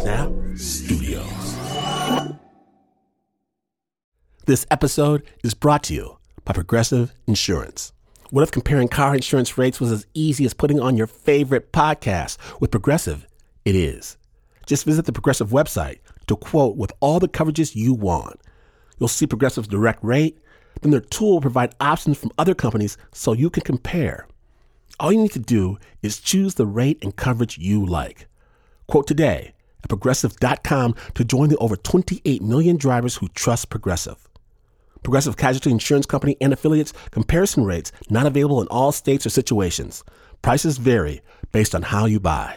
Snap Studios. This episode is brought to you by Progressive Insurance. What if comparing car insurance rates was as easy as putting on your favorite podcast? With Progressive, it is. Just visit the Progressive website to quote with all the coverages you want. You'll see Progressive's direct rate, then their tool will provide options from other companies so you can compare. All you need to do is choose the rate and coverage you like. Quote today at Progressive.com to join the over 28 million drivers who trust Progressive. Progressive Casualty Insurance Company and Affiliates. Comparison rates not available in all states or situations. Prices vary based on how you buy.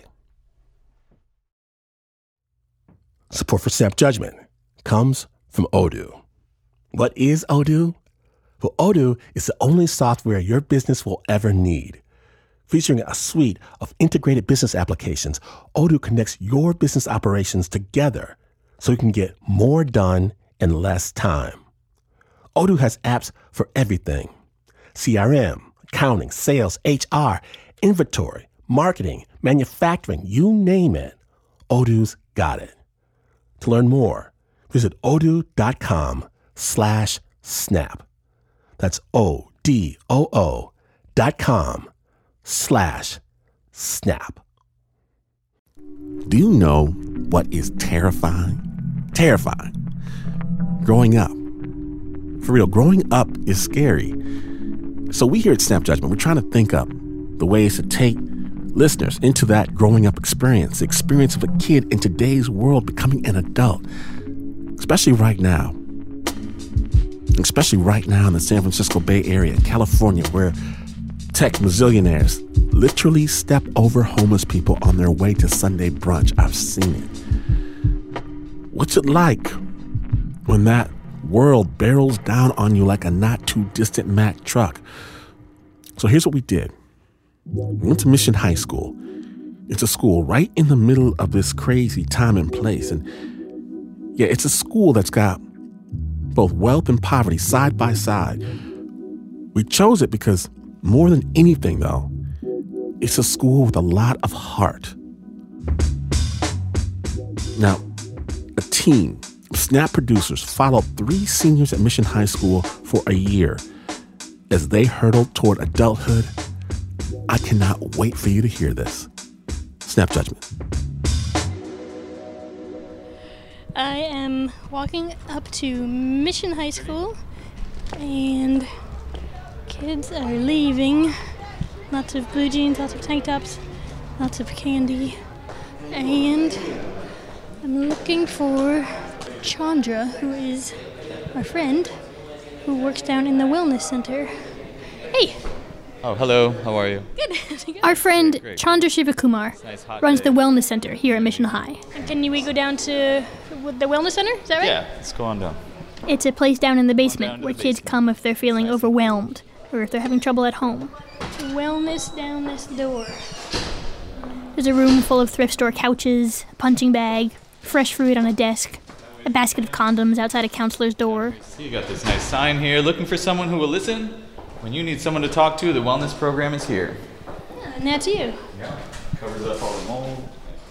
Support for Snap Judgment comes from Odoo. What is Odoo? Well, Odoo is the only software your business will ever need. Featuring a suite of integrated business applications, Odoo connects your business operations together so you can get more done in less time. Odoo has apps for everything: CRM, accounting, sales, HR, inventory, marketing, manufacturing, you name it. Odoo's got it. To learn more, visit odoo.com/snap. That's odoo.com/snap. Do you know what is terrifying? Terrifying. Growing up. For real, growing up is scary. So we here at Snap Judgment, we're trying to think up the ways to take listeners into that growing up experience, the experience of a kid in today's world becoming an adult, especially right now. Especially right now in the San Francisco Bay Area, California, where tech millionaires literally step over homeless people on their way to Sunday brunch. I've seen it. What's it like when that world barrels down on you like a not-too-distant Mack truck? So here's what we did. We went to Mission High School. It's a school right in the middle of this crazy time and place. And yeah, it's a school that's got both wealth and poverty side by side. We chose it because more than anything, though, it's a school with a lot of heart. Now, a team of Snap producers followed 3 seniors at Mission High School for a year as they hurtled toward adulthood. I cannot wait for you to hear this. Snap Judgment. I am walking up to Mission High School, and kids are leaving. Lots of blue jeans, lots of tank tops, lots of candy. And I'm looking for Chandra, who is my friend, who works down in the wellness center. Hey! Oh, hello. How are you? Good. Our friend Chandra Shivakumar runs the wellness center here at Mission High. And can we go down to the wellness center? Is that right? Yeah, let's go on down. It's a place down in the basement where kids come if they're feeling overwhelmed or if they're having trouble at home. Wellness down this door. There's a room full of thrift store couches, a punching bag, fresh fruit on a desk, a basket of condoms outside a counselor's door. You got this nice sign here, looking for someone who will listen. When you need someone to talk to, the wellness program is here. And that's you. Yeah, covers up all the mold.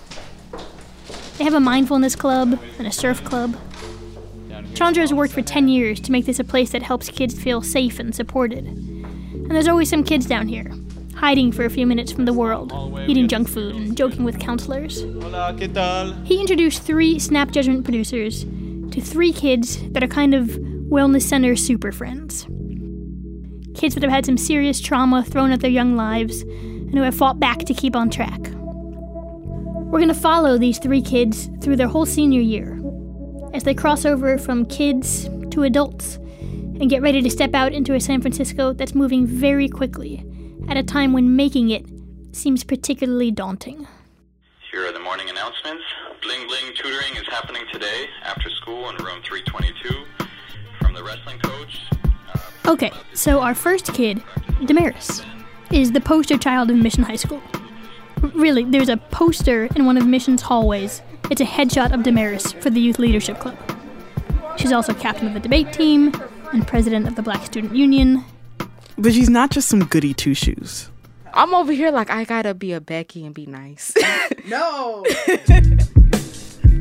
They have a mindfulness club and a surf club. Chandra has worked for 10 years to make this a place that helps kids feel safe and supported. And there's always some kids down here, hiding for a few minutes from the world, eating junk food and joking with counselors. Hola, ¿qué tal? He introduced 3 Snap Judgment producers to 3 kids that are kind of wellness center super friends. Kids that have had some serious trauma thrown at their young lives and who have fought back to keep on track. We're going to follow these 3 kids through their whole senior year as they cross over from kids to adults and get ready to step out into a San Francisco that's moving very quickly at a time when making it seems particularly daunting. Here are the morning announcements. Bling Bling tutoring is happening today after school in room 322 from the wrestling coach. Okay, so our first kid, Damaris, is the poster child of Mission High School. Really, there's a poster in one of Mission's hallways. It's a headshot of Damaris for the Youth Leadership Club. She's also captain of the debate team and president of the Black Student Union. But she's not just some goody two-shoes. I'm over here like I gotta be a Becky and be nice. No!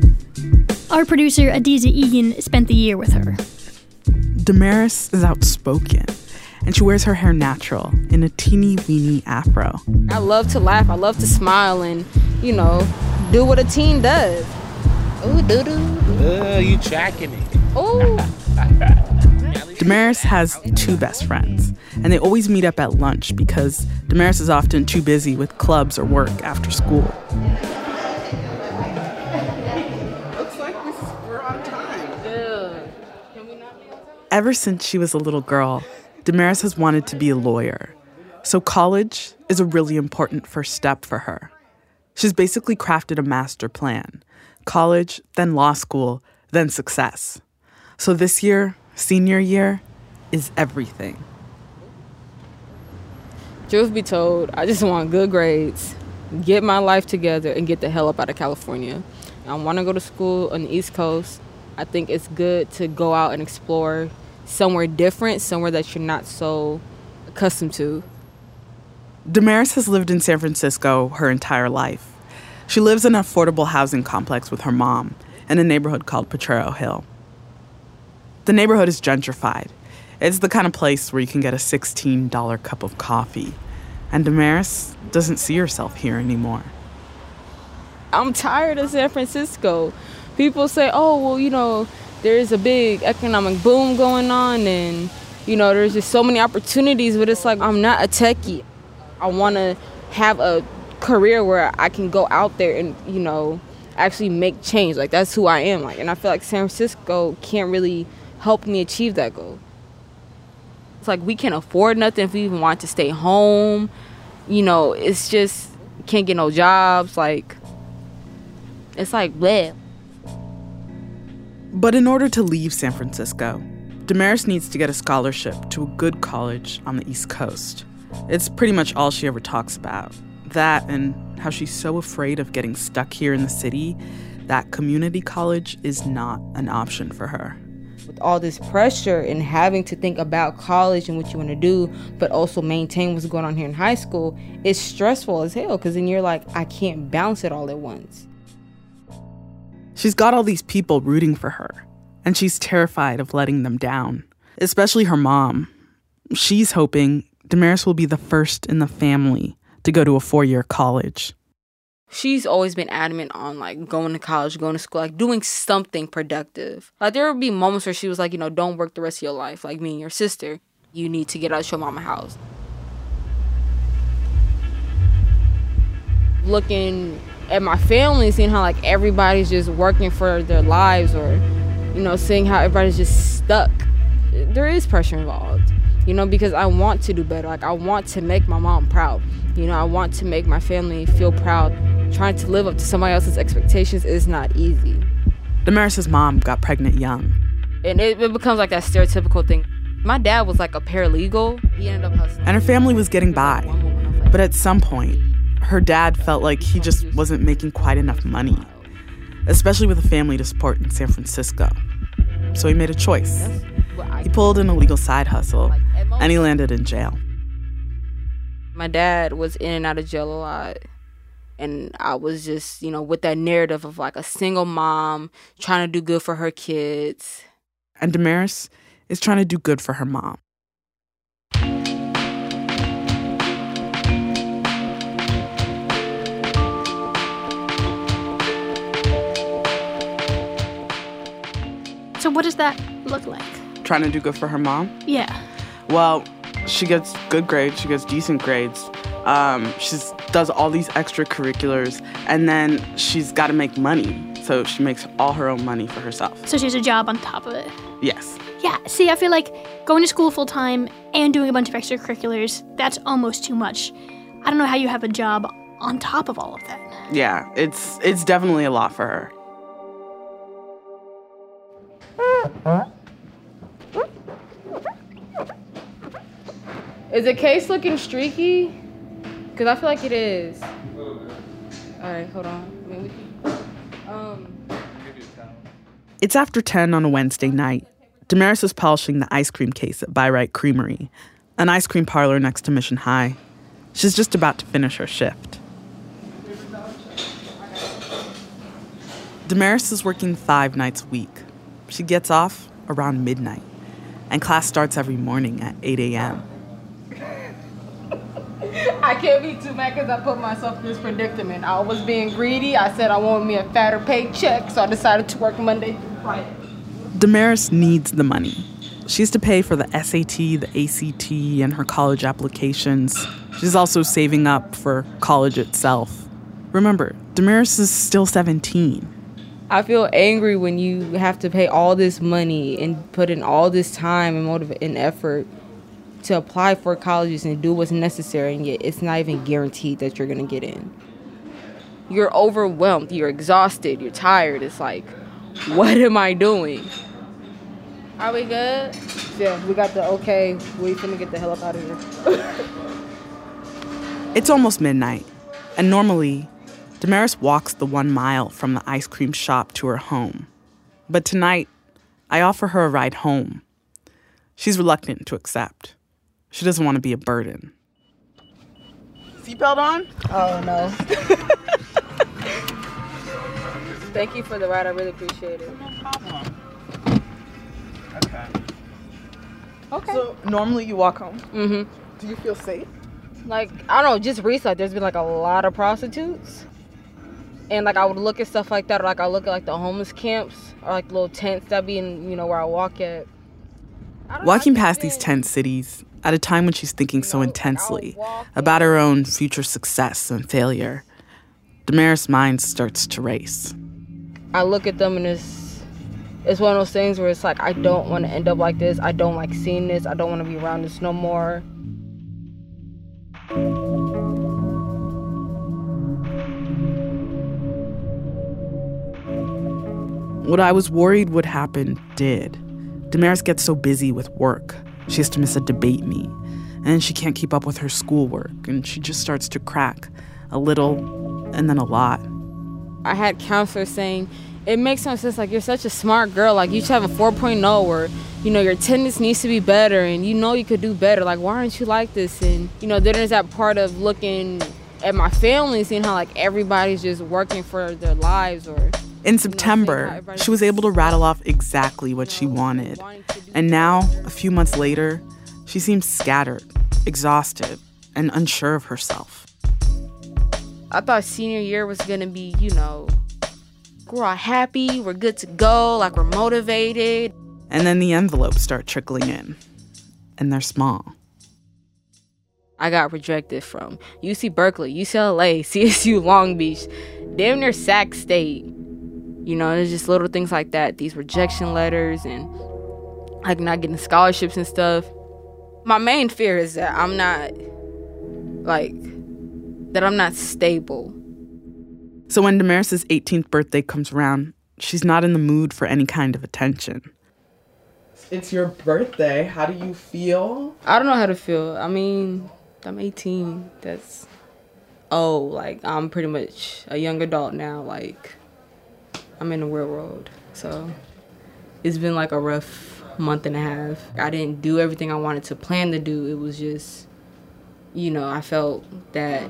Our producer, Adiza Egan, spent the year with her. Damaris is outspoken, and she wears her hair natural in a teeny-weeny afro. I love to laugh. I love to smile and, do what a teen does. Ooh, doo-doo. You tracking me. Ooh. Damaris has two best friends, and they always meet up at lunch because Damaris is often too busy with clubs or work after school. Looks like we're on time. Can we not be on time? Ever since she was a little girl, Damaris has wanted to be a lawyer. So college is a really important first step for her. She's basically crafted a master plan. College, then law school, then success. So this year, senior year, is everything. Truth be told, I just want good grades, get my life together, and get the hell up out of California. I want to go to school on the East Coast. I think it's good to go out and explore somewhere different, somewhere that you're not so accustomed to. Damaris has lived in San Francisco her entire life. She lives in an affordable housing complex with her mom in a neighborhood called Potrero Hill. The neighborhood is gentrified. It's the kind of place where you can get a $16 cup of coffee. And Damaris doesn't see herself here anymore. I'm tired of San Francisco. People say, oh, well, there's a big economic boom going on and, there's just so many opportunities, but it's like, I'm not a techie. I want to have a career where I can go out there and, actually make change. Like, that's who I am. And I feel like San Francisco can't really help me achieve that goal. It's like we can't afford nothing if we even want to stay home. It's just, can't get no jobs. Like, it's like, bleh. But in order to leave San Francisco, Damaris needs to get a scholarship to a good college on the East Coast. It's pretty much all she ever talks about. That and how she's so afraid of getting stuck here in the city that community college is not an option for her. With all this pressure and having to think about college and what you want to do, but also maintain what's going on here in high school, it's stressful as hell because then you're like, I can't balance it all at once. She's got all these people rooting for her, and she's terrified of letting them down, especially her mom. She's hoping Damaris will be the first in the family to go to a 4-year college. She's always been adamant on, going to college, going to school, doing something productive. There would be moments where she was like, don't work the rest of your life. Like me and your sister, you need to get out of your mama's house. Looking at my family, seeing how, everybody's just working for their lives or, seeing how everybody's just stuck. There is pressure involved, because I want to do better. I want to make my mom proud. I want to make my family feel proud. Trying to live up to somebody else's expectations is not easy. Damaris's mom got pregnant young. And it becomes that stereotypical thing. My dad was a paralegal. He ended up hustling. And her family was getting by. But at some point, her dad felt like he just wasn't making quite enough money, especially with a family to support in San Francisco. So he made a choice. He pulled an illegal side hustle, and he landed in jail. My dad was in and out of jail a lot. And I was just, with that narrative of a single mom trying to do good for her kids. And Damaris is trying to do good for her mom. So what does that look like? Trying to do good for her mom? Yeah. Well, she gets good grades. She gets decent grades. She does all these extracurriculars, and then she's got to make money. So she makes all her own money for herself. So she has a job on top of it. Yes. Yeah, see, I feel like going to school full-time and doing a bunch of extracurriculars, that's almost too much. I don't know how you have a job on top of all of that. Yeah, it's definitely a lot for her. Is the case looking streaky? Because I feel like it is. All right, hold on. It's after 10 on a Wednesday night. Damaris is polishing the ice cream case at By-Right Creamery, an ice cream parlor next to Mission High. She's just about to finish her shift. Damaris is working 5 nights a week. She gets off around midnight, and class starts every morning at 8 a.m. I can't be too mad because I put myself in this predicament. I was being greedy. I said I wanted me a fatter paycheck, so I decided to work Monday through Friday. Damaris needs the money. She has to pay for the SAT, the ACT, and her college applications. She's also saving up for college itself. Remember, Damaris is still 17. I feel angry when you have to pay all this money and put in all this time and effort to apply for colleges and do what's necessary, and yet it's not even guaranteed that you're going to get in. You're overwhelmed, you're exhausted, you're tired. It's like, what am I doing? Are we good? Yeah, we got the okay. We finna get the hell up out of here. It's almost midnight, and normally, Damaris walks the 1 mile from the ice cream shop to her home. But tonight, I offer her a ride home. She's reluctant to accept. She doesn't want to be a burden. Seatbelt on? Oh, no. Thank you for the ride. I really appreciate it. No problem. Okay. So, normally you walk home? Mm-hmm. Do you feel safe? Like, I don't know, just recently, there's been, like, a lot of prostitutes. And, like, I would look at stuff like that, or, like, I look at, like, the homeless camps, or, like, little tents that be in, you know, where I walk at. Walking past these tent cities, at a time when she's thinking so intensely about her own future success and failure, Damaris' mind starts to race. I look at them and it's one of those things where it's like, I don't want to end up like this. I don't like seeing this. I don't want to be around this no more. What I was worried would happen did. Damaris gets so busy with work. She has to miss a debate meet, and she can't keep up with her schoolwork, and she just starts to crack, a little and then a lot. I had counselors saying, it makes no sense, like, you're such a smart girl, like, you should have a 4.0, or, you know, your attendance needs to be better, and you know you could do better, like, why aren't you like this? And, you know, then there's that part of looking at my family, seeing how, like, everybody's just working for their lives, or... In September, she was able to rattle off exactly what she wanted. And now, a few months later, she seems scattered, exhausted, and unsure of herself. I thought senior year was gonna be, you know, we're all happy, we're good to go, like we're motivated. And then the envelopes start trickling in, and they're small. I got rejected from UC Berkeley, UCLA, CSU Long Beach, damn near Sac State. You know, there's just little things like that, these rejection letters and like not getting scholarships and stuff. My main fear is that I'm not stable. So when Damaris' 18th birthday comes around, she's not in the mood for any kind of attention. It's your birthday. How do you feel? I don't know how to feel. I mean, I'm 18. That's, like, I'm pretty much a young adult now. Like, I'm in the real world. So it's been like a rough month and a half. I didn't do everything I wanted to plan to do. It was just, you know, I felt that,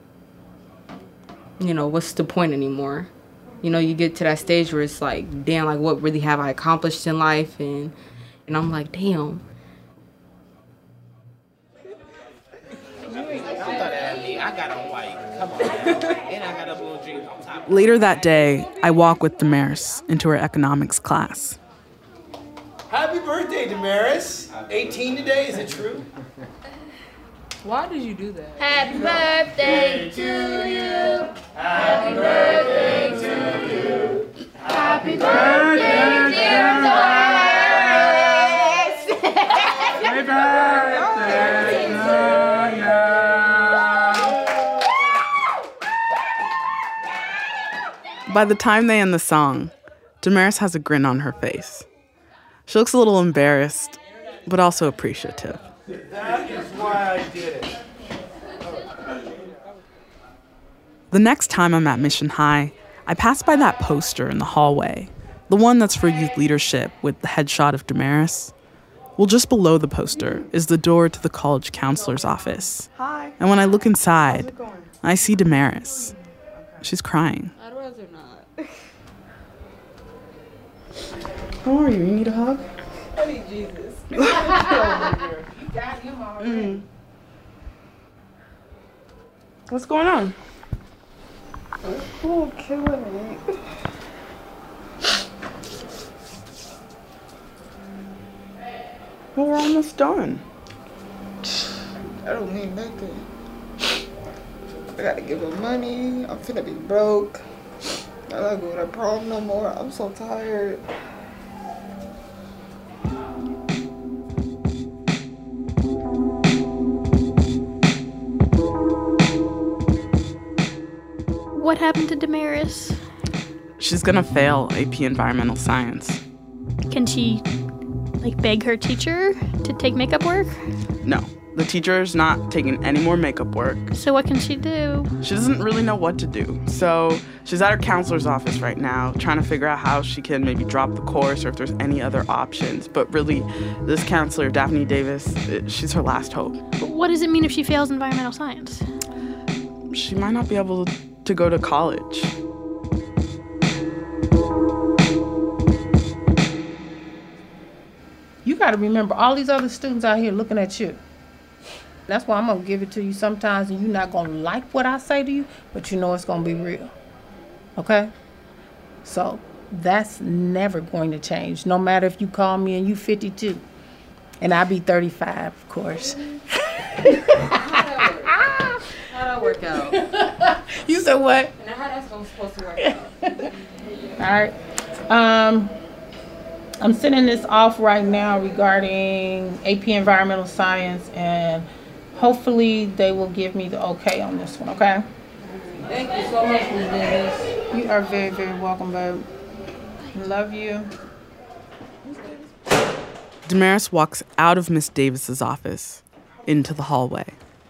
you know, what's the point anymore? You know, you get to that stage where it's like, damn, like, what really have I accomplished in life? And I'm like, damn. Later that day, I walk with Damaris into her economics class. Happy birthday, Damaris. 18 today, is it true? Why did you do that? Happy birthday to you. Happy birthday to you. Happy birthday, dear Damaris. Happy birthday to you. By the time they end the song, Damaris has a grin on her face. She looks a little embarrassed, but also appreciative. That is why I did it. The next time I'm at Mission High, I pass by that poster in the hallway, the one that's for youth leadership with the headshot of Damaris. Well, just below the poster is the door to the college counselor's office. Hi. And when I look inside, I see Damaris. She's crying. I'd rather not. How are you? You need a hug? I need Jesus. What's going on? Oh, killing me. Well, we're almost done. I don't need nothing. I gotta give him money. I'm finna be broke. I'm not going to prom no more. I'm so tired. What happened to Damaris? She's gonna fail AP Environmental Science. Can she, beg her teacher to take makeup work? No, the teacher's not taking any more makeup work. So what can she do? She doesn't really know what to do. So she's at her counselor's office right now, trying to figure out how she can maybe drop the course or if there's any other options. But really, this counselor, Daphne Davis, she's her last hope. But what does it mean if she fails environmental science? She might not be able to go to college. You got to remember, all these other students out here looking at you. That's why I'm going to give it to you sometimes, and you're not going to like what I say to you, but you know it's going to be real. Okay? So that's never going to change, no matter if you call me and you 52. And I be 35, of course. How'd that work out? You said what? And how that's supposed to work out? All right. I'm sending this off right now regarding AP Environmental Science, and hopefully they will give me the okay on this one, okay? Thank you so much, Ms. Davis. You are very, very welcome, babe. Love you. Damaris walks out of Miss Davis's office into the hallway.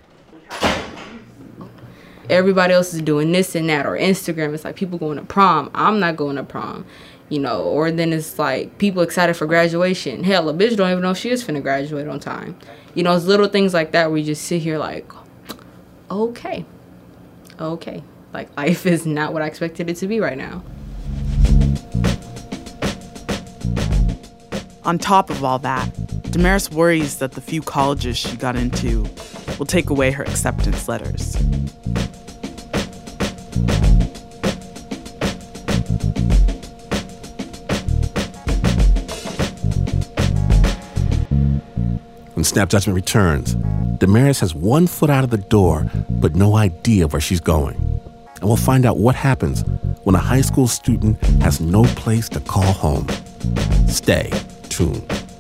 Everybody else is doing this and that, or Instagram, it's like people going to prom. I'm not going to prom, or then it's like people excited for graduation. Hell, a bitch don't even know if she is finna graduate on time. It's little things like that where you just sit here like, okay. Like, life is not what I expected it to be right now. On top of all that, Damaris worries that the few colleges she got into will take away her acceptance letters. When Snap Judgment returns, Damaris has one foot out of the door, but no idea where she's going. And we'll find out what happens when a high school student has no place to call home. Stay tuned.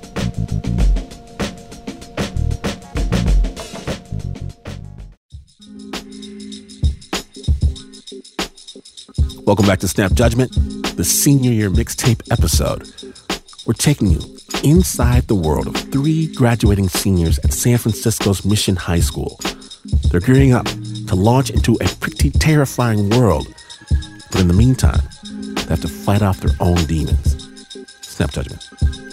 Welcome back to Snap Judgment, the senior year mixtape episode. We're taking you inside the world of 3 graduating seniors at San Francisco's Mission High School. They're gearing up to launch into a pretty terrifying world. But in the meantime, they have to fight off their own demons. Snap Judgment.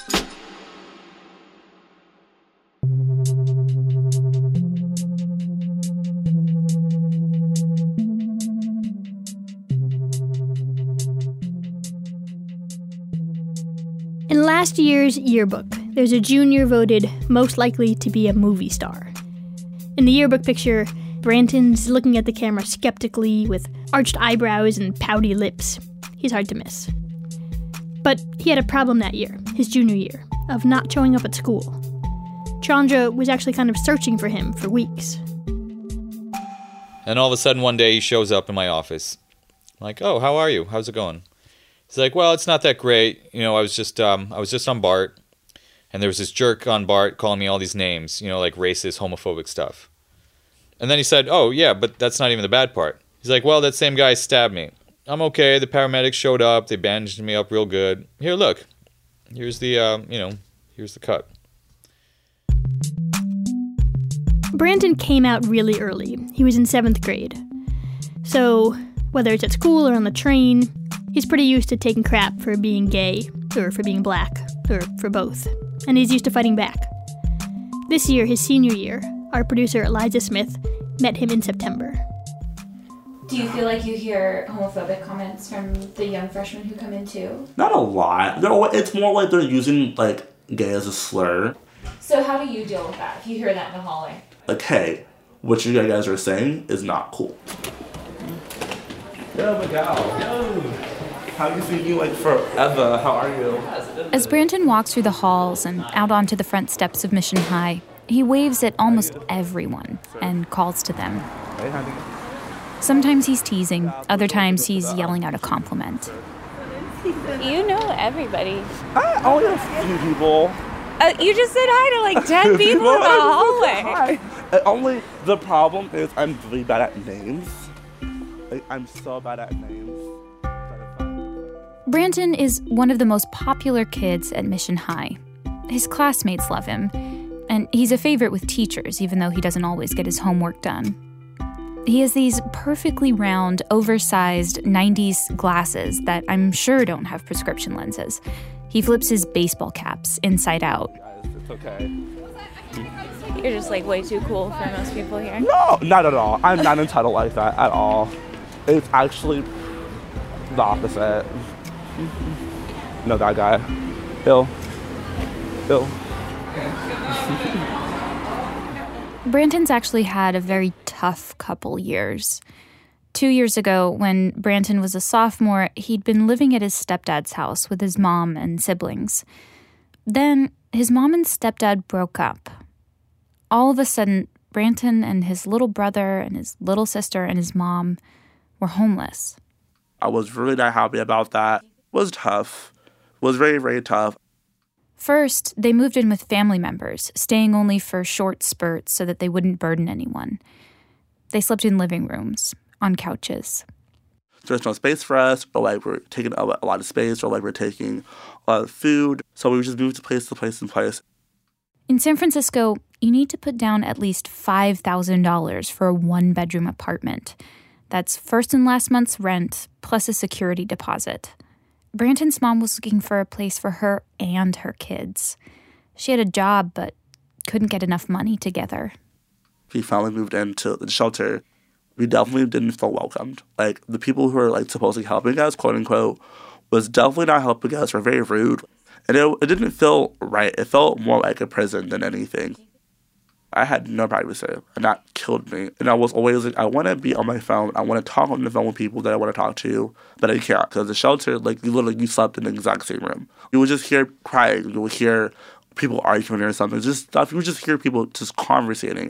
In last year's yearbook, there's a junior voted most likely to be a movie star. In the yearbook picture, Branton's looking at the camera skeptically with arched eyebrows and pouty lips. He's hard to miss. But he had a problem that year, his junior year, of not showing up at school. Chandra was actually kind of searching for him for weeks. And all of a sudden one day he shows up in my office. I'm like, oh, how are you? How's it going? He's like, well, it's not that great. I was just on BART, and there was this jerk on BART calling me all these names, like racist, homophobic stuff. And then he said, oh, yeah, but that's not even the bad part. He's like, well, that same guy stabbed me. I'm okay. The paramedics showed up. They bandaged me up real good. Here, look. Here's the, here's the cut. Branton came out really early. He was in 7th grade. So, whether it's at school or on the train, he's pretty used to taking crap for being gay, or for being black, or for both. And he's used to fighting back. This year, his senior year, our producer Eliza Smith met him in September. Do you feel like you hear homophobic comments from the young freshmen who come in too? Not a lot. It's more like they're using like gay as a slur. So how do you deal with that if you hear that in the hallway? Like, hey, what you guys are saying is not cool. Yo, Miguel. Yo. How you seen you like forever? How are you? As Branton walks through the halls and out onto the front steps of Mission High, he waves at almost everyone and calls to them. Hey, honey. Sometimes he's teasing, other times he's yelling out a compliment. You know everybody. Only a few people. You just said hi to like 10 people in the hallway. Only the problem is I'm really bad at names. Like, I'm so bad at names. Branton is one of the most popular kids at Mission High. His classmates love him, and he's a favorite with teachers, even though he doesn't always get his homework done. He has these perfectly round, oversized 90s glasses that I'm sure don't have prescription lenses. He flips his baseball caps inside out. It's okay. You're just like way too cool for most people here. No, not at all. I'm not entitled like that at all. It's actually the opposite. No, that guy. Bill. Branton's actually had a very tough couple years. 2 years ago, when Branton was a sophomore, he'd been living at his stepdad's house with his mom and siblings. Then, his mom and stepdad broke up. All of a sudden, Branton and his little brother and his little sister and his mom were homeless. I was really not happy about that. It was tough. It was very, very tough. First, they moved in with family members, staying only for short spurts so that they wouldn't burden anyone. They slept in living rooms, on couches. There's no space for us, or like we're taking a lot of space, or like we're taking a lot of food. So we just moved to place to place and place. In San Francisco, you need to put down at least $5,000 for a one-bedroom apartment. That's first and last month's rent, plus a security deposit. Branton's mom was looking for a place for her and her kids. She had a job, but couldn't get enough money together. We finally moved into the shelter. We definitely didn't feel welcomed. Like, the people who were, like, supposedly helping us, quote-unquote, was definitely not helping us. Were very rude. And it didn't feel right. It felt more like a prison than anything. I had no privacy, and that killed me. And I was always like, I want to be on my phone. I want to talk on the phone with people that I want to talk to, but I can't. Because the shelter, like, you slept in the exact same room. You would just hear crying. You would hear people arguing or something. Just stuff. You would just hear people just conversating.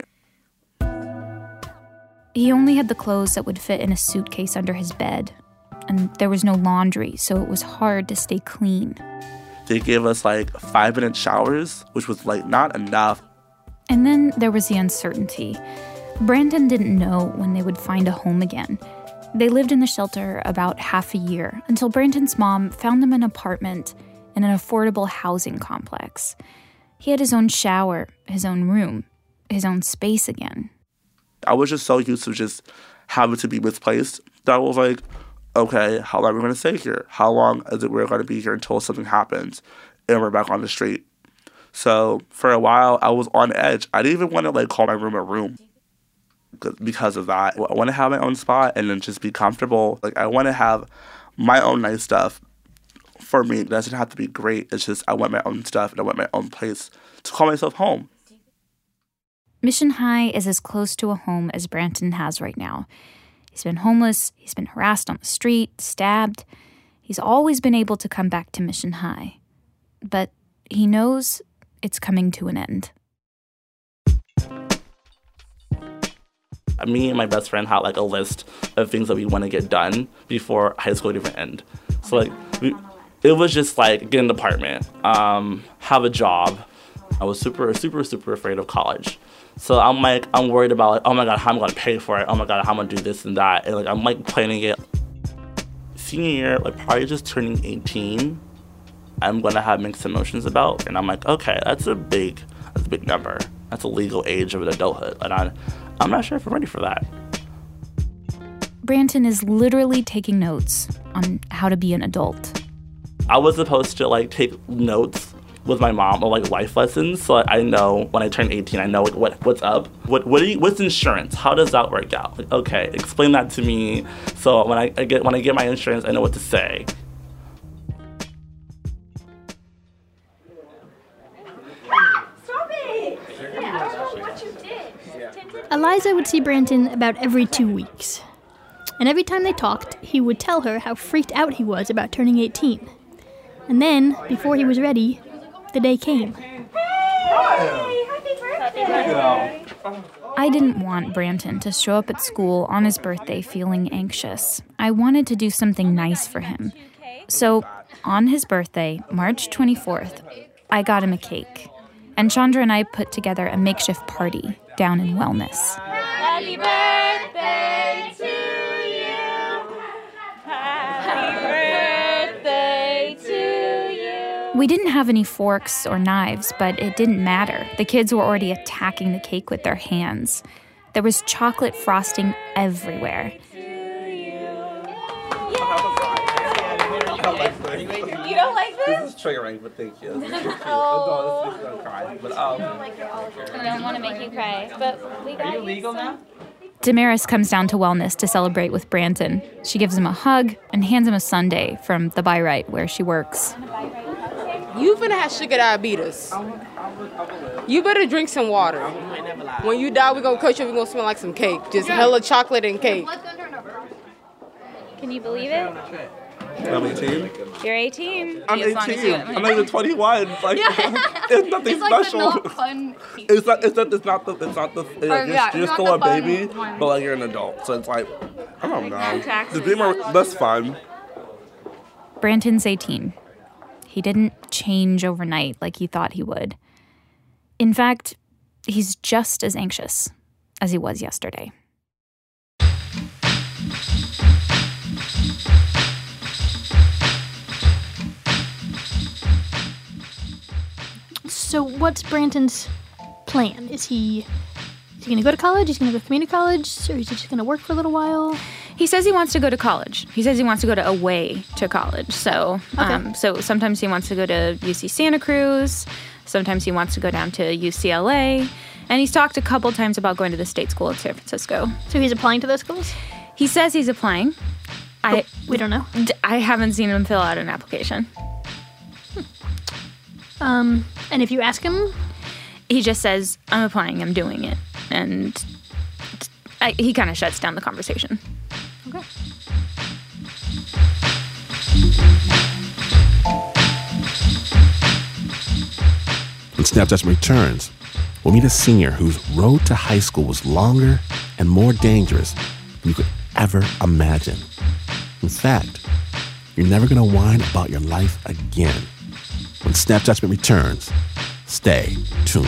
He only had the clothes that would fit in a suitcase under his bed. And there was no laundry, so it was hard to stay clean. They gave us, like, 5-minute showers, which was, like, not enough. And then there was the uncertainty. Branton didn't know when they would find a home again. They lived in the shelter about half a year until Branton's mom found them an apartment in an affordable housing complex. He had his own shower, his own room, his own space again. I was just so used to just having to be misplaced that I was like, okay, how long are we going to stay here? How long is it we're going to be here until something happens and we're back on the street? So for a while, I was on edge. I didn't even want to, like, call my room a room because of that. I want to have my own spot and then just be comfortable. Like, I want to have my own nice stuff. For me, it doesn't have to be great. It's just I want my own stuff and I want my own place to call myself home. Mission High is as close to a home as Branton has right now. He's been homeless, he's been harassed on the street, stabbed. He's always been able to come back to Mission High. But he knows it's coming to an end. Me and my best friend had, like, a list of things that we want to get done before high school even end. So, like, it was just, like, get an apartment, have a job. I was super, super, super afraid of college. So I'm worried about, like, oh my God, how am I gonna pay for it? Oh my God, how am I gonna do this and that? And, like, I'm, like, planning it. Senior year, like, probably just turning 18, I'm gonna have mixed emotions about. And I'm like, okay, that's a big number. That's a legal age of an adulthood. And I'm not sure if I'm ready for that. Branton is literally taking notes on how to be an adult. I was supposed to, like, take notes with my mom, or like life lessons, so I know when I turn 18, I know like what's up. What's insurance? How does that work out? Like, okay, explain that to me. So when I get my insurance, I know what to say. Eliza would see Branton about every 2 weeks. And every time they talked, he would tell her how freaked out he was about turning 18. And then, before he was ready, the day came. I didn't want Branton to show up at school on his birthday feeling anxious. I wanted to do something nice for him. So, on his birthday, March 24th, I got him a cake. And Chandra and I put together a makeshift party down in Wellness. Happy birthday to you. Happy birthday to you. We didn't have any forks or knives, but it didn't matter. The kids were already attacking the cake with their hands. There was chocolate frosting everywhere. You don't like this? This is triggering, but thank you. This is cute. Oh. This is gonna cry. But I don't want to make you cry, but we got you. Are you legal now? Damaris comes down to Wellness to celebrate with Branton. She gives him a hug and hands him a sundae from the Bi-Rite where she works. You finna have sugar diabetes. You better drink some water. When you die, we're gonna cut you, we're gonna smell like some cake. Just hella chocolate and cake. Can you believe it? I'm 18. You're 18. I'm 18. I'm not even 21. Like, it's nothing special. You're still a baby, but like you're an adult. So it's like, I don't know. That's fun. Branton's 18. He didn't change overnight like he thought he would. In fact, he's just as anxious as he was yesterday. So what's Branton's plan? Is he going to go to college? Is he going to go to community college? Or is he just going to work for a little while? He says he wants to go to college. He says he wants to go to away to college. So, so sometimes he wants to go to UC Santa Cruz. Sometimes he wants to go down to UCLA. And he's talked a couple times about going to the state school in San Francisco. So he's applying to those schools? He says he's applying. We don't know. I haven't seen him fill out an application. And if you ask him? He just says, I'm applying, I'm doing it. And he kind of shuts down the conversation. Okay. When Snap Judgment returns, we'll meet a senior whose road to high school was longer and more dangerous than you could ever imagine. In fact, you're never going to whine about your life again. When Snap Judgment returns, stay tuned.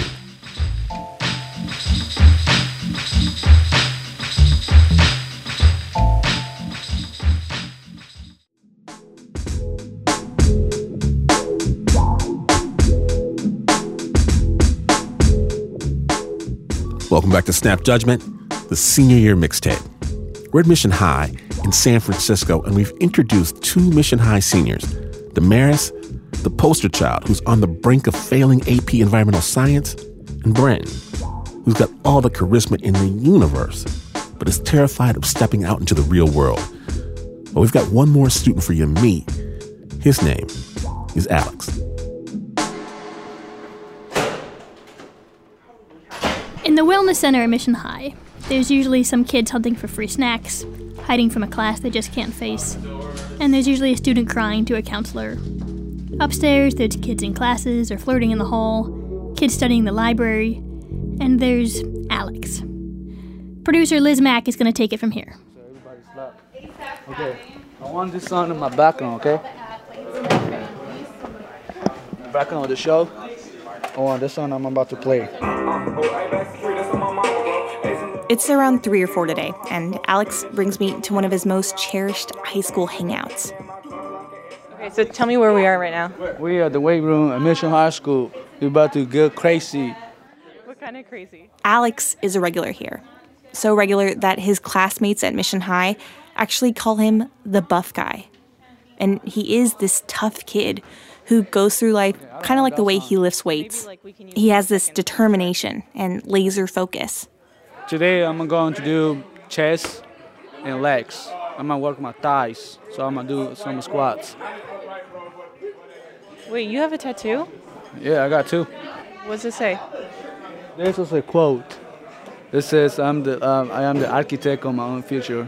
Welcome back to Snap Judgment, the senior year mixtape. We're at Mission High in San Francisco, and we've introduced two Mission High seniors, Damaris, the poster child who's on the brink of failing AP Environmental Science, and Branton, who's got all the charisma in the universe, but is terrified of stepping out into the real world. Well, we've got one more student for you to meet. His name is Alex. In the Wellness Center at Mission High, there's usually some kids hunting for free snacks, hiding from a class they just can't face, and there's usually a student crying to a counselor. Upstairs, there's kids in classes or flirting in the hall, kids studying the library, and there's Alex. Producer Liz Mack is going to take it from here. Okay, I want this song in my background, okay? Background of the show. I want this song I'm about to play. It's around 3 or 4 today, and Alex brings me to one of his most cherished high school hangouts. Okay, so tell me where we are right now. We are at the weight room at Mission High School. We're about to get crazy. What kind of crazy? Alex is a regular here. So regular that his classmates at Mission High actually call him the buff guy. And he is this tough kid who goes through life kind of like the way he lifts weights. He has this determination and laser focus. Today I'm going to do chest and legs. I'm going to work my thighs, so I'm going to do some squats. Wait, you have a tattoo? Yeah, I got 2. What's it say? This is a quote. This says, I am the architect of my own future.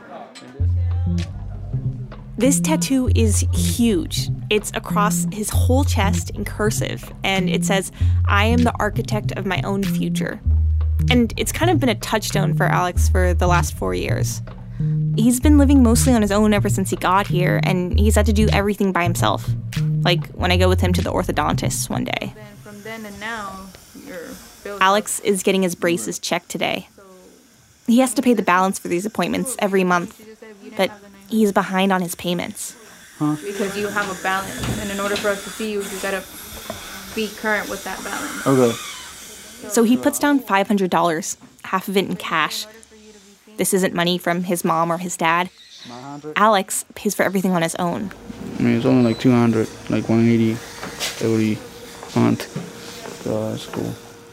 This tattoo is huge. It's across his whole chest in cursive, and it says, I am the architect of my own future. And it's kind of been a touchstone for Alex for the last 4 years. He's been living mostly on his own ever since he got here, and he's had to do everything by himself. Like when I go with him to the orthodontist one day. From then and now, Alex is getting his braces checked today. He has to pay the balance for these appointments every month, but he's behind on his payments. Because you have a balance, and in order for us to see you, you gotta be current with that balance. Okay. So he puts down $500, half of it in cash. This isn't money from his mom or his dad. Alex pays for everything on his own. I mean, it's only like 200, like 180 every month. So that's cool.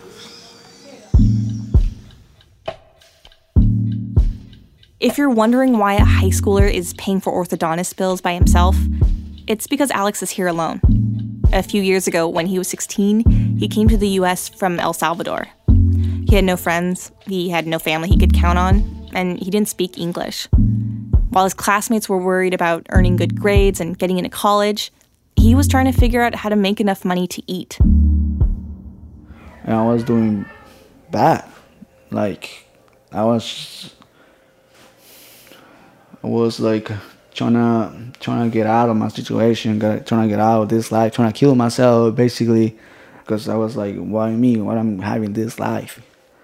If you're wondering why a high schooler is paying for orthodontist bills by himself, it's because Alex is here alone. A few years ago, when he was 16, he came to the U.S. from El Salvador. He had no friends, he had no family he could count on, and he didn't speak English. While his classmates were worried about earning good grades and getting into college, he was trying to figure out how to make enough money to eat. And I was doing bad. Like, I was like trying to get out of my situation, trying to get out of this life, trying to kill myself basically, because I was like, why me? Why I'm having this life?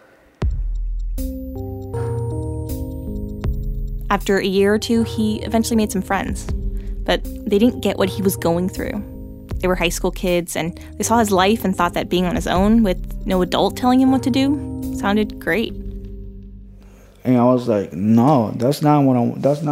After a year or two, he eventually made some friends, but they didn't get what he was going through. They were high school kids, and they saw his life and thought that being on his own with no adult telling him what to do sounded great. And I was like, no, that's not what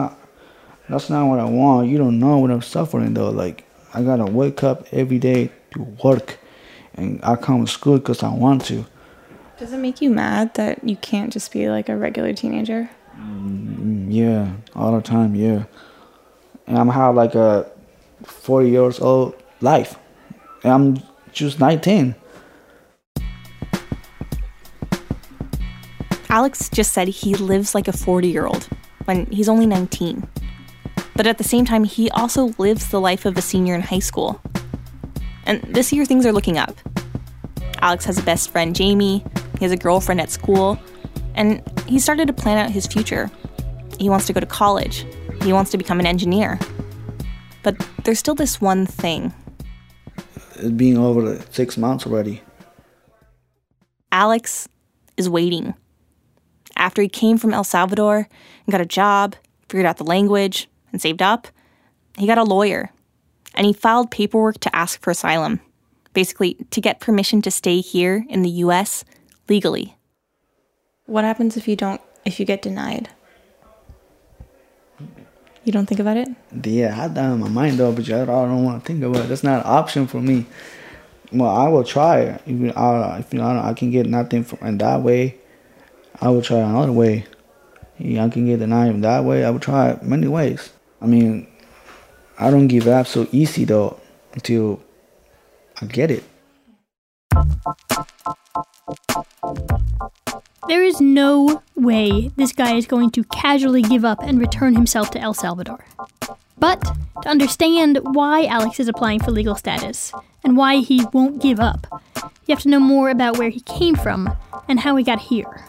I want. You don't know what I'm suffering though. Like, I gotta wake up every day to work, and I come to school because I want to. Does it make you mad that you can't just be like a regular teenager? Yeah, all the time, yeah. And I'm have like a 40 years old life, and I'm just 19. Alex just said he lives like a 40-year-old when he's only 19. But at the same time, he also lives the life of a senior in high school. And this year, things are looking up. Alex has a best friend, Jamie. He has a girlfriend at school. And he started to plan out his future. He wants to go to college. He wants to become an engineer. But there's still this one thing. It's been over 6 months already. Alex is waiting. After he came from El Salvador and got a job, figured out the language, and saved up, he got a lawyer. And he filed paperwork to ask for asylum. Basically, to get permission to stay here in the U.S. legally. What happens if you get denied? You don't think about it? Yeah, I had that in my mind though, but I don't want to think about it. That's not an option for me. Well, I will try. If I can get nothing in that way, I will try another way. I can get denied in that way. I will try many ways. I mean, I don't give up so easy though until I get it. There is no way this guy is going to casually give up and return himself to El Salvador. But to understand why Alex is applying for legal status and why he won't give up, you have to know more about where he came from and how he got here.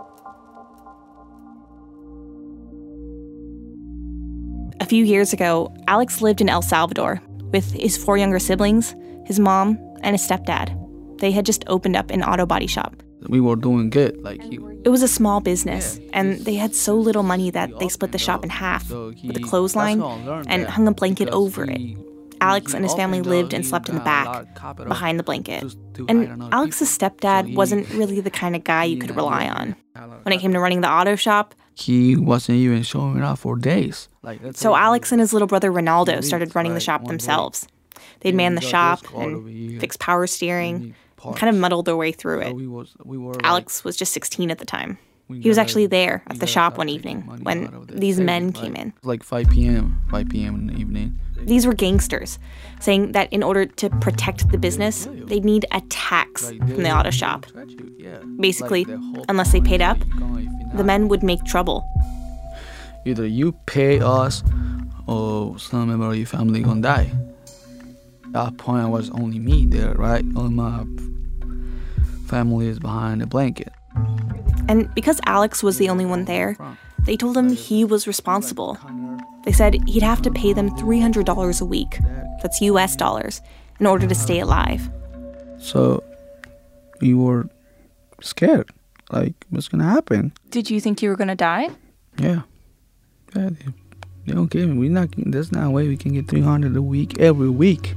A few years ago, Alex lived in El Salvador with his 4 younger siblings, his mom, and his stepdad. They had just opened up an auto body shop. We were doing good. It was a small business, and they had so little money that they split the shop in half with a clothesline and hung a blanket over it. Alex and his family lived and slept in the back, behind the blanket. And Alex's stepdad wasn't really the kind of guy you could rely on. When it came to running the auto shop, he wasn't even showing up for days. So Alex and his little brother Ronaldo started running the shop themselves. They'd man the shop and fix power steering and kind of muddle their way through it. Alex was just 16 at the time. He was actually there at the shop one evening when these men came in. Like 5 p.m. in the evening. These were gangsters, saying that in order to protect the business, they'd need a tax from the auto shop. Basically, unless they paid up, the men would make trouble. Either you pay us or some member of your family gonna die. At that point, it was only me there, right? All my family is behind the blanket. And because Alex was the only one there, they told him he was responsible. They said he'd have to pay them $300 a week, that's US dollars, in order to stay alive. So we were scared, like, what's gonna happen? Did you think you were gonna die? Yeah, they don't give me. There's no way we can get $300 a week every week.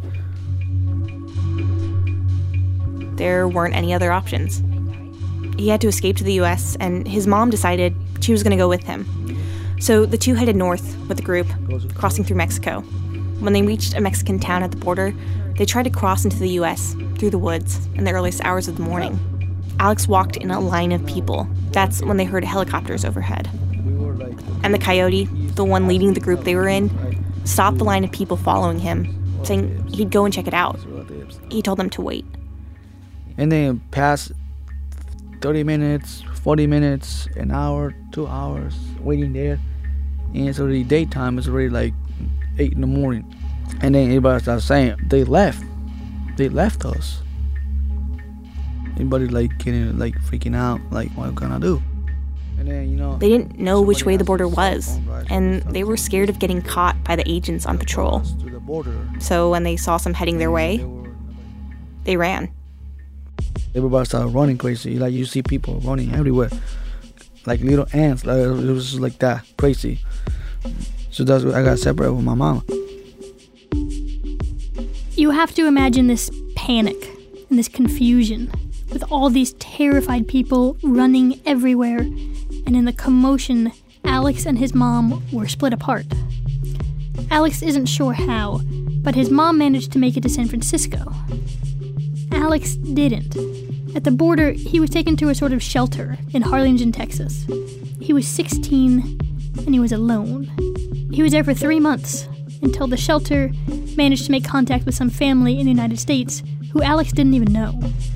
There weren't any other options. He had to escape to the U.S., and his mom decided she was going to go with him. So the two headed north with the group, crossing through Mexico. When they reached a Mexican town at the border, they tried to cross into the U.S. through the woods in the earliest hours of the morning. Alex walked in a line of people. That's when they heard helicopters overhead. And the coyote, the one leading the group they were in, stopped the line of people following him, saying he'd go and check it out. He told them to wait. And then past 30 minutes, 40 minutes, an hour, 2 hours waiting there. And it's already daytime. It's already like 8 in the morning. And then everybody starts saying, they left. They left us. Everybody like getting like freaking out, like, what are we gonna do? And then, they didn't know which way the border was, and they were scared of getting caught by the agents on patrol. So when they saw some heading their way, they ran. Everybody started running crazy. Like, you see people running everywhere, like little ants. Like, it was just like that, crazy. So that's when I got separated with my mom. You have to imagine this panic and this confusion with all these terrified people running everywhere, and in the commotion, Alex and his mom were split apart. Alex isn't sure how, but his mom managed to make it to San Francisco. Alex didn't. At the border, he was taken to a sort of shelter in Harlingen, Texas. He was 16, and he was alone. He was there for 3 months, until the shelter managed to make contact with some family in the United States who Alex didn't even know.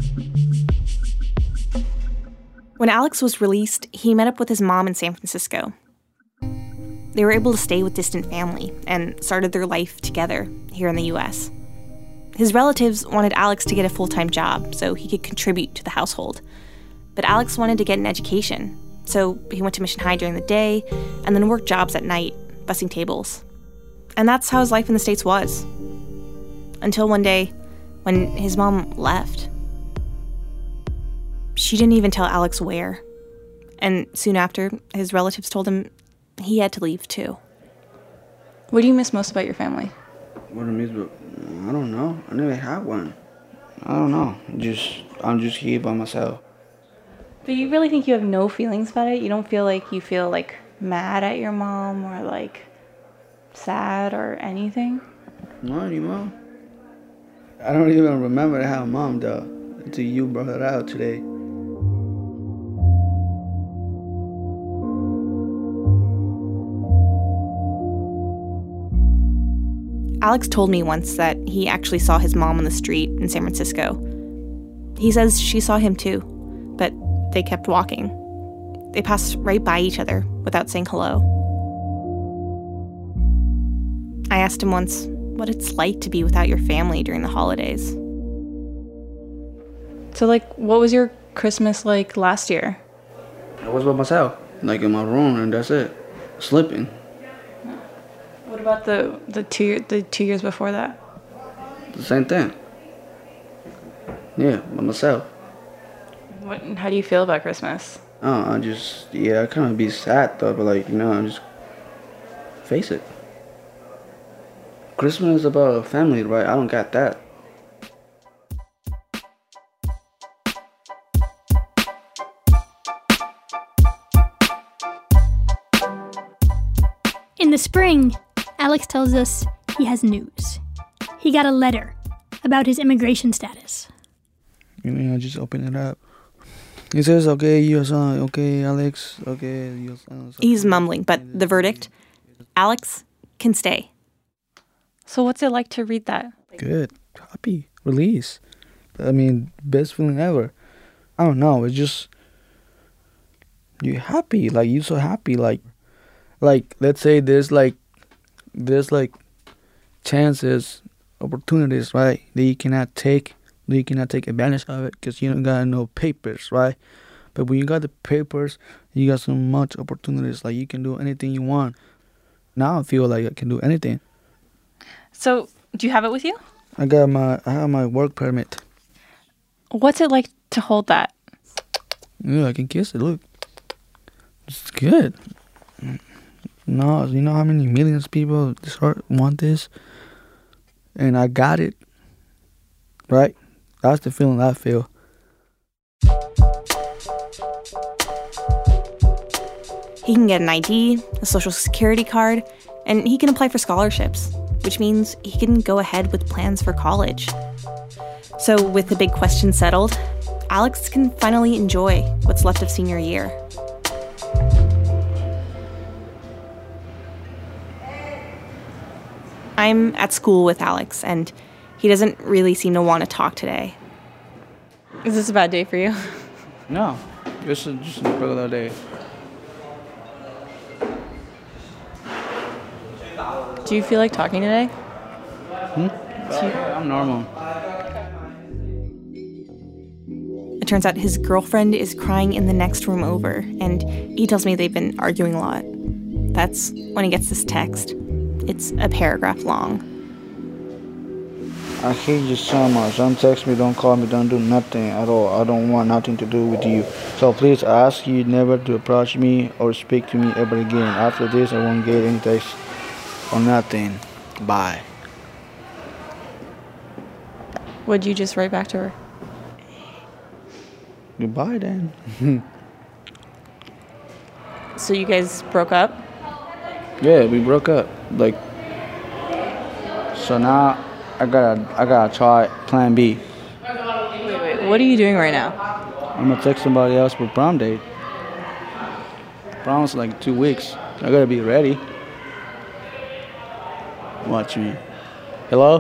When Alex was released, he met up with his mom in San Francisco. They were able to stay with distant family and started their life together here in the U.S. His relatives wanted Alex to get a full-time job so he could contribute to the household. But Alex wanted to get an education, so he went to Mission High during the day and then worked jobs at night, bussing tables. And that's how his life in the States was. Until one day, when his mom left. She didn't even tell Alex where. And soon after, his relatives told him he had to leave too. What do you miss most about your family? What I miss? I don't know. I never had one. I don't know. I'm just here by myself. But you really think you have no feelings about it? You don't feel like you feel like mad at your mom or like sad or anything? Not anymore. I don't even remember to have a mom though until you brought it out today. Alex told me once that he actually saw his mom on the street in San Francisco. He says she saw him too, but they kept walking. They passed right by each other without saying hello. I asked him once what it's like to be without your family during the holidays. So, like, what was your Christmas like last year? I was by myself, like in my room, and that's it. Sleeping. What about the 2 years before that? The same thing. Yeah, by myself. How do you feel about Christmas? I kind of be sad though, but like, I just face it. Christmas is about a family, right? I don't got that. In the spring, Alex tells us he has news. he got a letter about his immigration status. Just open it up. He says, okay, your son, okay, Alex, okay, your son. He's mumbling, but the verdict, Alex can stay. So what's it like to read that? Good. Happy. Release. Best feeling ever. I don't know. It's just, you're happy. Like, you're so happy. Like, let's say there's chances, opportunities, right, that you cannot take advantage of it because you don't got no papers, right? But when you got the papers, you got so much opportunities. Like, you can do anything you want. Now I feel like I can do anything. So, do you have it with you? I have my work permit. What's it like to hold that? Yeah, I can kiss it. Look, it's good. No, you know how many millions of people want this, and I got it. Right? That's the feeling I feel. He can get an ID, a social security card, and he can apply for scholarships, which means he can go ahead with plans for college. So with the big question settled, Alex can finally enjoy what's left of senior year. I'm at school with Alex, and he doesn't really seem to want to talk today. Is this a bad day for you? No, just a regular day. Do you feel like talking today? I'm normal. It turns out his girlfriend is crying in the next room over, and he tells me they've been arguing a lot. That's when he gets this text. It's a paragraph long. I hate you so much. Don't text me, don't call me, don't do nothing at all. I don't want nothing to do with you. So please, I ask you never to approach me or speak to me ever again. After this, I won't get any text or nothing. Bye. Would you just write back to her? Goodbye then. So you guys broke up? Yeah, we broke up. So now I gotta try plan B. Wait, what are you doing right now? I'm gonna text somebody else for prom date. Prom's like 2 weeks. I gotta be ready. Watch me. Hello?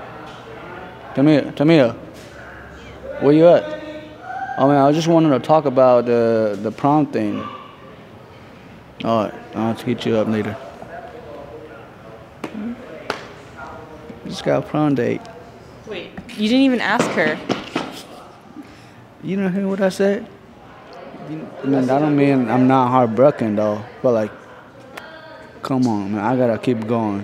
Tamia. Where you at? I just wanted to talk about the prom thing. Alright, I'll hit you up later. Just got a prom date. Wait, you didn't even ask her. You didn't hear what I said? That don't mean I'm not heartbroken though. But come on, man, I gotta keep going.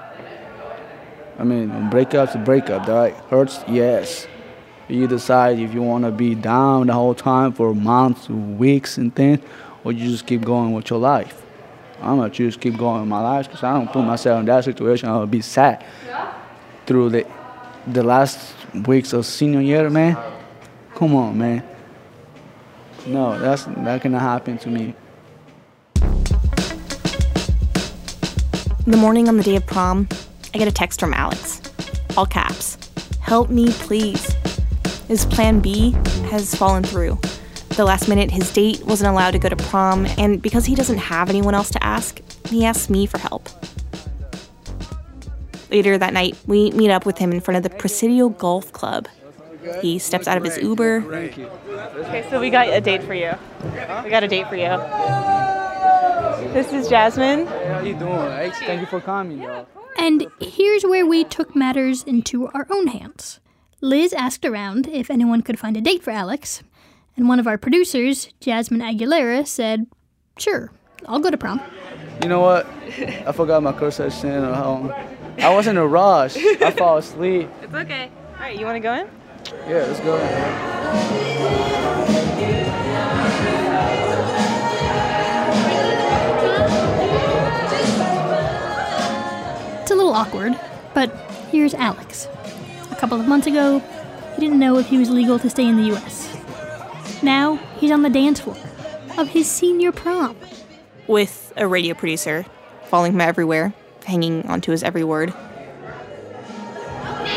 Breakup's a breakup, right? Hurts, yes. You decide if you wanna be down the whole time for months, weeks, and things, or you just keep going with your life. I'm gonna choose keep going with my life because I don't put myself in that situation. I would be sad through the last weeks of senior year, man. Come on, man. No, that cannot happen to me. The morning on the day of prom, I get a text from Alex. All caps. Help me, please. His plan B has fallen through. The last minute, his date wasn't allowed to go to prom, and because he doesn't have anyone else to ask, he asks me for help. Later that night, we meet up with him in front of the Presidio Golf Club. He steps out of his Uber. Okay, so we got a date for you. This is Jasmine. Hey, how you doing? Thank you for coming, y'all. And here's where we took matters into our own hands. Liz asked around if anyone could find a date for Alex, and one of our producers, Jasmine Aguilera, said, sure, I'll go to prom. You know what? I forgot my concession at home. I was in a rush. I fell asleep. It's okay. All right, you want to go in? Yeah, let's go. It's a little awkward, but here's Alex. A couple of months ago, he didn't know if he was legal to stay in the U.S. Now, he's on the dance floor of his senior prom. With a radio producer following him everywhere, hanging onto his every word.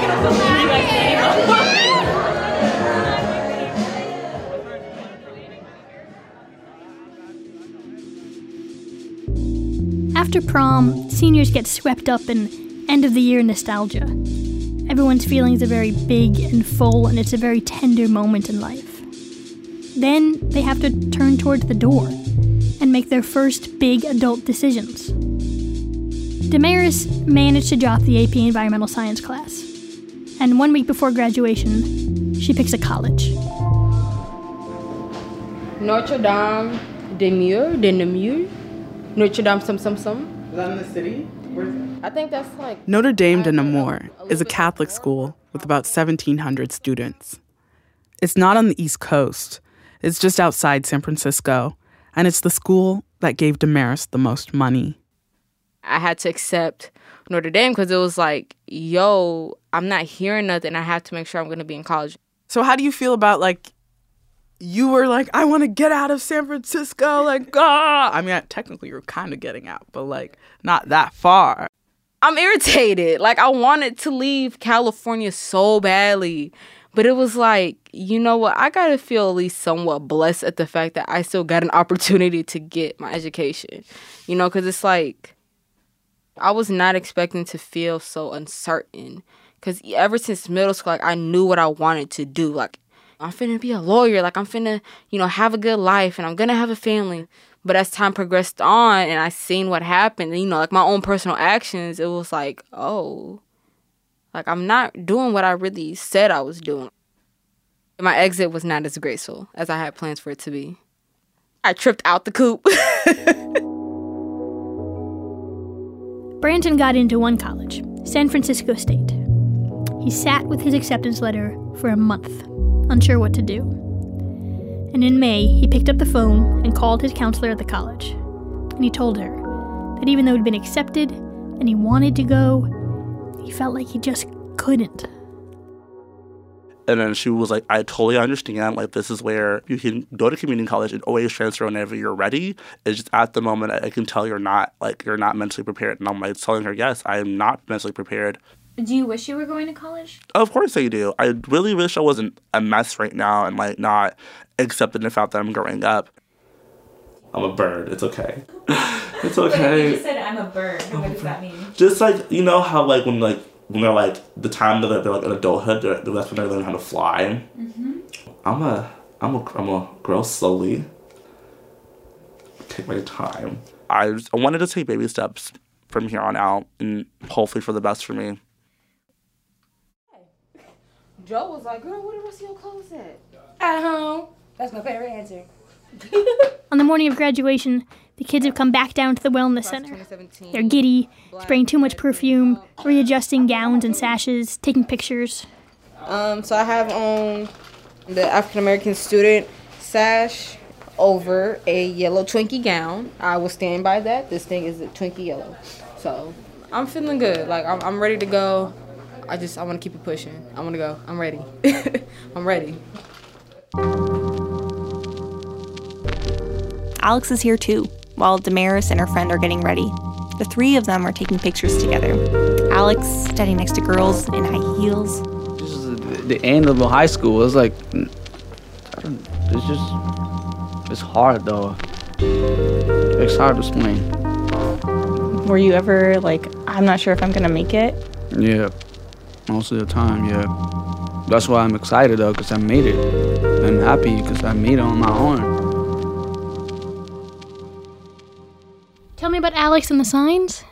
After prom, seniors get swept up in end-of-the-year nostalgia. Everyone's feelings are very big and full, and it's a very tender moment in life. Then they have to turn towards the door and make their first big adult decisions. Damaris managed to drop the AP Environmental Science class, and 1 week before graduation, she picks a college. Notre Dame de Namur. Notre Dame some. Is that in the city? I think that's like... Notre Dame de Namur is a Catholic school with about 1,700 students. It's not on the East Coast. It's just outside San Francisco, and it's the school that gave Damaris the most money. I had to accept Notre Dame because it was like, yo, I'm not hearing nothing. I have to make sure I'm going to be in college. So how do you feel about, like, you were like, I want to get out of San Francisco, like, ah! I mean, technically you're kind of getting out, but, like, not that far. I'm irritated. Like, I wanted to leave California so badly. But it was like, you know what? I got to feel at least somewhat blessed at the fact that I still got an opportunity to get my education. You know, because it's like, I was not expecting to feel so uncertain. Because ever since middle school, like, I knew what I wanted to do. Like, I'm finna be a lawyer. Like, I'm finna, you know, have a good life. And I'm going to have a family. But as time progressed on and I seen what happened, and, you know, like, my own personal actions, it was like, oh, like, I'm not doing what I really said I was doing. My exit was not as graceful as I had plans for it to be. I tripped out the coop. Branton got into one college, San Francisco State. He sat with his acceptance letter for a month, unsure what to do. And in May, he picked up the phone and called his counselor at the college. And he told her that even though he'd been accepted and he wanted to go, he felt like he just couldn't. And then she was like, I totally understand. Like, this is where you can go to community college and always transfer whenever you're ready. It's just at the moment I can tell you're not mentally prepared. And I'm like telling her, yes, I am not mentally prepared. Do you wish you were going to college? Of course I do. I really wish I wasn't a mess right now and, like, not accepting the fact that I'm growing up. I'm a bird. It's okay. It's okay. You just said I'm a bird. What does that mean? Just, like, you know how, like, when they're, like, the time that they're like, in adulthood, that's when they learn how to fly. Mm-hmm. I'm a grow slowly. Take my time. I wanted to take baby steps from here on out, and hopefully for the best for me. Joe was like, girl, where the rest of your clothes at? At home. That's my favorite answer. On the morning of graduation, the kids have come back down to the wellness center. They're giddy, spraying too much perfume, readjusting gowns and sashes, taking pictures. So I have on the African-American student sash over a yellow Twinkie gown. I will stand by that. This thing is a Twinkie yellow. So I'm feeling good. Like, I'm ready to go. I want to keep it pushing. I want to go. I'm ready. I'm ready. Alex is here too, while Damaris and her friend are getting ready. The three of them are taking pictures together. Alex standing next to girls in high heels. This is the end of high school. It's like, it's hard though. It's hard to explain. Were you ever like, I'm not sure if I'm gonna make it? Yeah, most of the time, yeah. That's why I'm excited though, because I made it. I'm happy because I made it on my own. Tell me about Alex and the signs.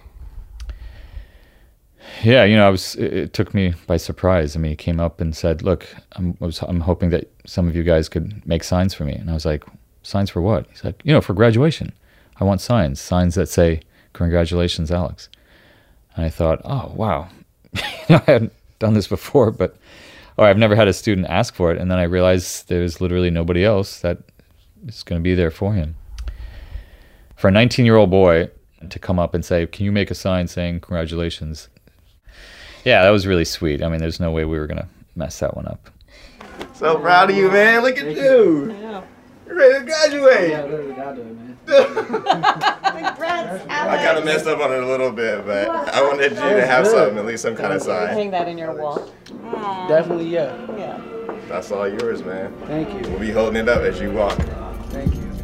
Yeah, you know, it took me by surprise. I mean, he came up and said, look, I'm hoping that some of you guys could make signs for me. And I was like, signs for what? He's like, you know, for graduation. I want signs that say, congratulations, Alex. And I thought, oh, wow. I hadn't done this before, I've never had a student ask for it. And then I realized there's literally nobody else that is going to be there for him. For a 19-year-old boy to come up and say, can you make a sign saying congratulations? Yeah, that was really sweet. I mean, there's no way we were going to mess that one up. So proud of you, man. Look at you. Yeah. You're ready to graduate. Yeah, I'm ready to graduate, man. I kind of messed up on it a little bit, but I wanted you to have something, at least some kind of sign. Hang that in your wall. Definitely, yeah. Yeah. That's all yours, man. Thank you. We'll be holding it up as you walk. Thank you.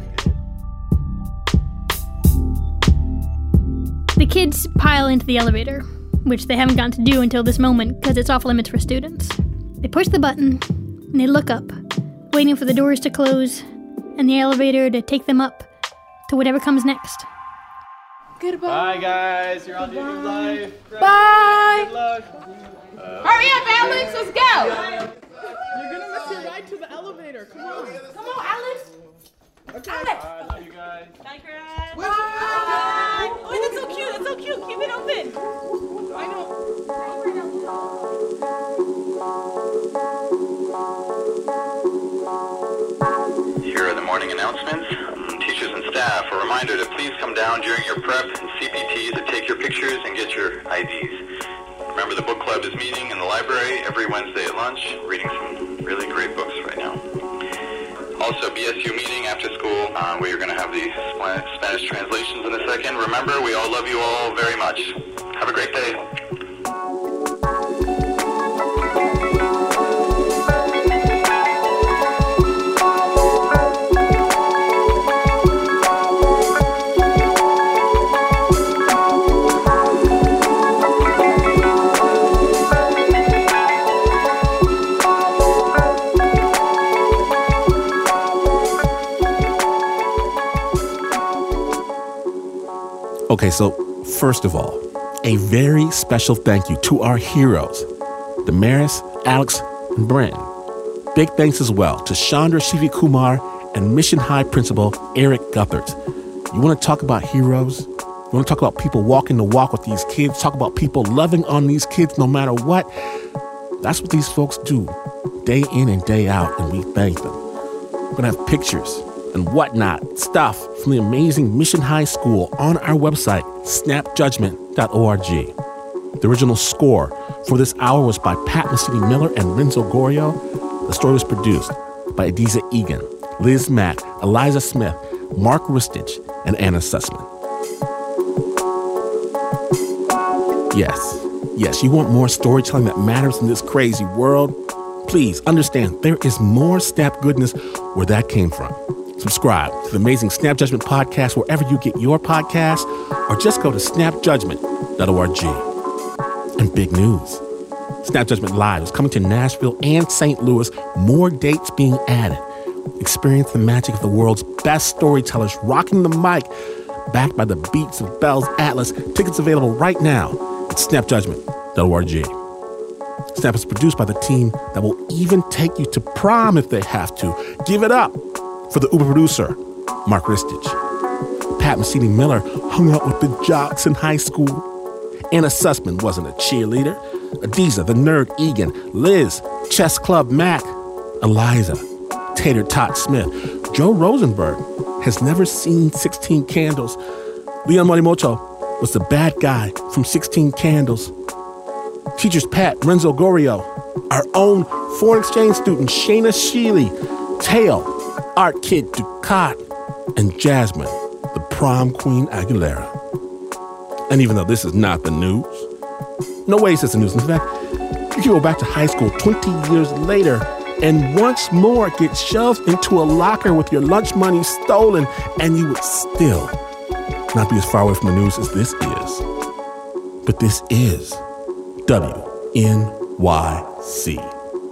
The kids pile into the elevator, which they haven't gotten to do until this moment because it's off limits for students. They push the button, and they look up, waiting for the doors to close and the elevator to take them up to whatever comes next. Goodbye. Bye, guys. You're on your new life. Bye. Good luck. Hurry up, Alex. Let's go. You're gonna miss your ride to the elevator. Come on. Come on, Alex. Okay. Alex. Bye. Love you guys. Bye, Greg. Bye. Oh, that's so cute. That's so cute. Keep it open. I know. Here are the morning announcements. Teachers and staff, a reminder to please come down during your prep and CPT to take your pictures and get your IDs. Remember, the book club is meeting in the library every Wednesday at lunch, reading some really great books right now. Also, BSU meeting after school, where you're going to have the Spanish translations in a second. Remember, we all love you all very much. Have a great day. Okay, so first of all, a very special thank you to our heroes, Damaris, Alex, and Brandon. Big thanks as well to Chandra Shivi Kumar and Mission High Principal Eric Gutherts. You want to talk about heroes? You want to talk about people walking the walk with these kids? Talk about people loving on these kids no matter what? That's what these folks do, day in and day out, and we thank them. We're going to have pictures and whatnot, stuff from the amazing Mission High School on our website, snapjudgment.org. The original score for this hour was by Pat Mesiti-Miller and Renzo Gorio. The story was produced by Adiza Egan, Liz Mack, Eliza Smith, Mark Ristich, and Anna Sussman. Yes, you want more storytelling that matters in this crazy world? Please understand there is more Snap goodness where that came from. Subscribe to the amazing Snap Judgment podcast wherever you get your podcasts, or just go to snapjudgment.org. And big news. Snap Judgment Live is coming to Nashville and St. Louis. More dates being added. Experience the magic of the world's best storytellers rocking the mic, backed by the beats of Bell's Atlas. Tickets available right now at snapjudgment.org. Snap is produced by the team that will even take you to prom if they have to. Give it up for the Uber producer, Mark Ristich. Pat Mesiti-Miller hung out with the jocks in high school. Anna Sussman wasn't a cheerleader. Adiza, the nerd Egan, Liz, Chess Club Mac, Eliza, Tater Tot Smith. Joe Rosenberg has never seen 16 Candles. Leon Morimoto was the bad guy from 16 Candles. Teachers Pat, Renzo Gorio, our own foreign exchange student Shayna Sheely, Teo, Art Kid Ducat, and Jasmine, the prom queen Aguilera. And even though this is not the news, no way is this the news. In fact, you can go back to high school 20 years later and once more get shoved into a locker with your lunch money stolen, and you would still not be as far away from the news as this is. But this is WNYC.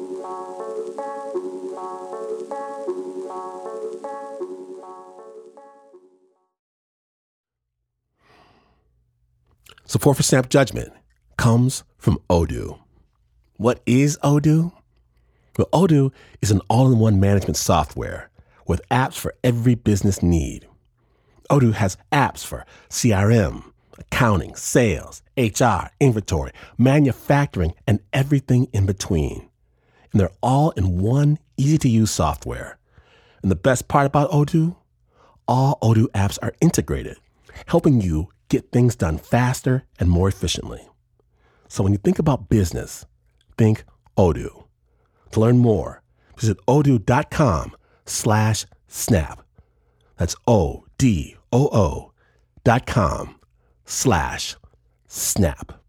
Support for Snap Judgment comes from Odoo. What is Odoo? Well, Odoo is an all-in-one management software with apps for every business need. Odoo has apps for CRM, accounting, sales, HR, inventory, manufacturing, and everything in between. And they're all in one easy-to-use software. And the best part about Odoo? All Odoo apps are integrated, helping you get things done faster and more efficiently. So when you think about business, think Odoo. To learn more, visit odoo.com/snap. That's ODOO.com/snap. linkedin.com/snap.